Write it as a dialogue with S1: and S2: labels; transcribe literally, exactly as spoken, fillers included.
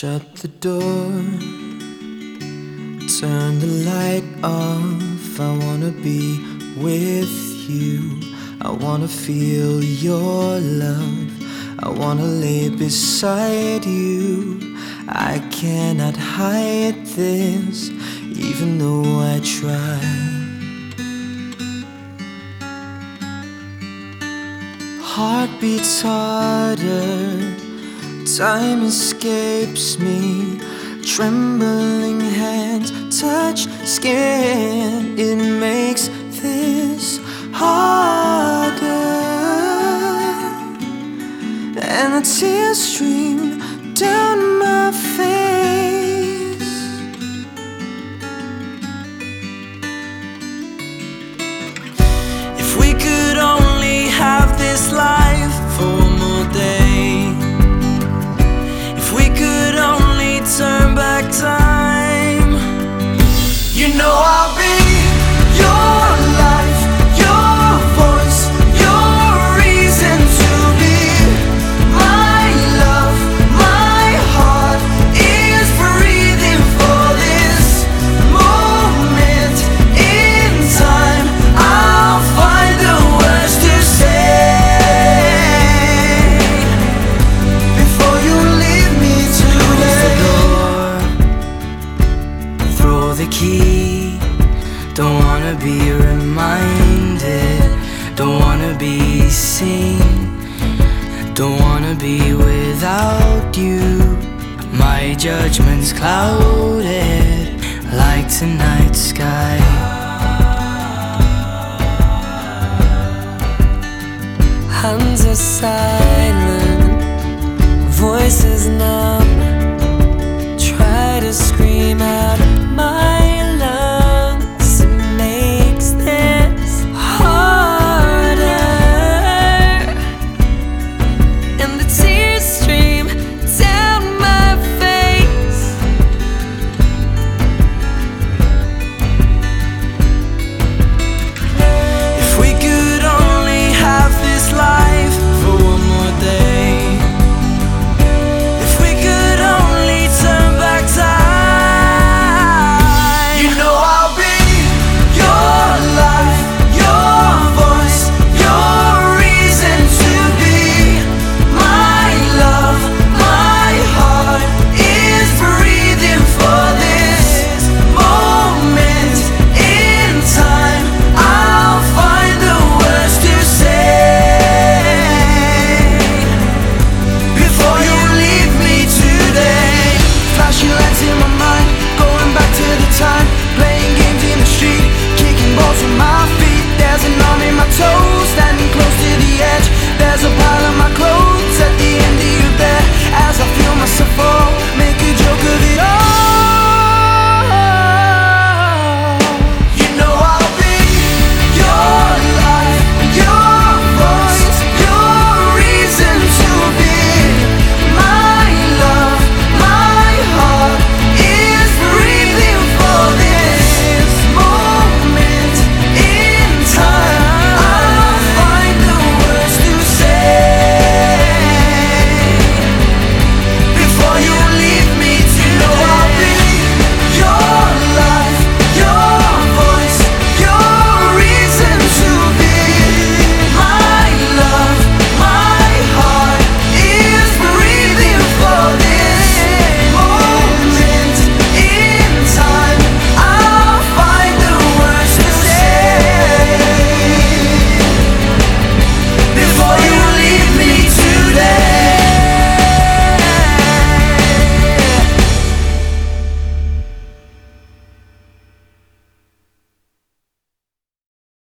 S1: Shut the door, turn the light off. I wanna be with you. I wanna feel your love. I wanna lay beside you. I cannot hide this, even though I try. Heart beats harder, time escapes me. Trembling hands touch skin. It makes this harder, and the tears stream down my face. If we could only have this life for one more day, if we could only turn back time, you know I'll be your life, your voice, your reason to be. My love, my heart is breathing for this moment in time. I'll find the words to say before you leave me today. Throw the key. Don't wanna be reminded, don't wanna be seen, don't wanna be without you. My judgment's clouded like tonight's sky. Hands are silent, voices numb. Try to scream out